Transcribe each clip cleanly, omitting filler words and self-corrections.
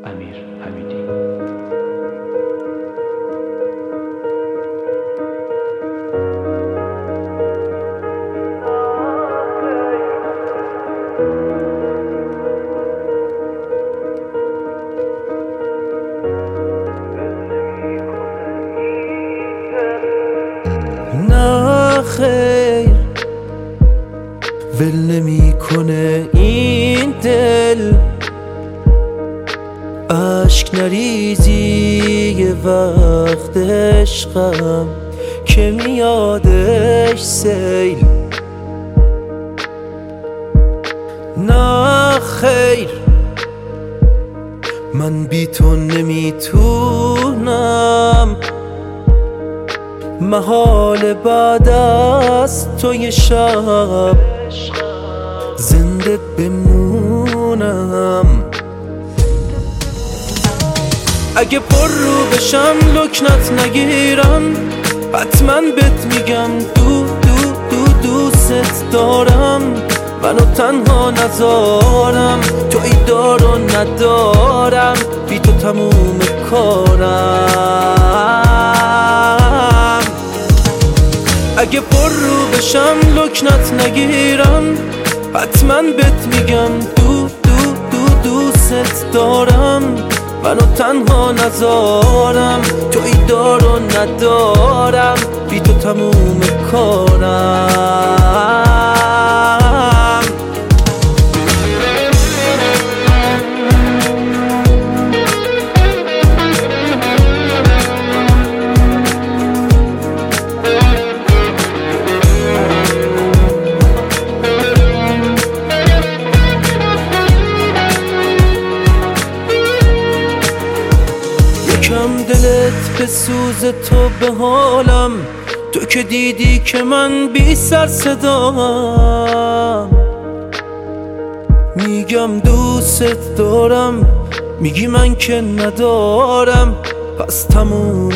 امیر حمیدی. نه خیر ول نمیکنه این دل، اشک نریزی یه وقت عشقم که میادش سیل. نه خیر من بی تو نمیتونم، محال بعد از تو یه شب زنده بمونم. اگه پر رو بشم لکنت نگیرم، حتما بهت میگم دوست دارم. منو تنها نذارم، توی دار و ندارم، بی تو تموم کارم. اگه پر رو بشم لکنت نگیرم، حتما بهت میگم دوست دارم. منو تنها نذارم، توی دار و ندارم، بی تو تموم کارم. یکم دلت به سوز تو به حالم، تو که دیدی که من بی سر صدام. میگم دوست دارم، میگی من که ندارم، پس تموم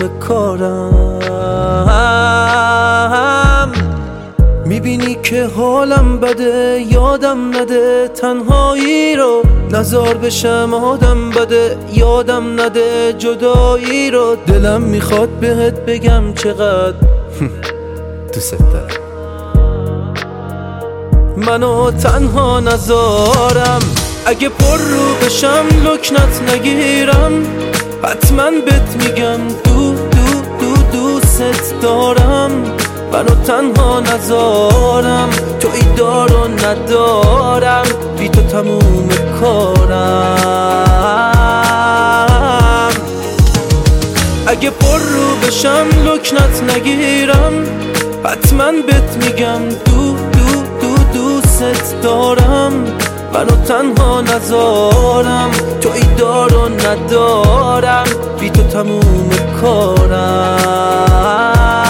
کارم. میبینی که حالم بده، یادم نده تنهایی رو، نزار بشم آدم بده، یادم نده جدایی رو. دلم میخواد بهت بگم چقدر دوست دارم، منو تنها نذارم. اگه پر رو بشم لکنت نگیرم، حتما بهت میگم دوست دارم. منو تنها نذارم، توی دار و ندارم، بی تو تموم کارم. اگه پر رو بشم لکنت نگیرم، حتما بهت میگم دوست دارم. منو تنها نذارم، توی دار و ندارم، بی تو تموم کارم.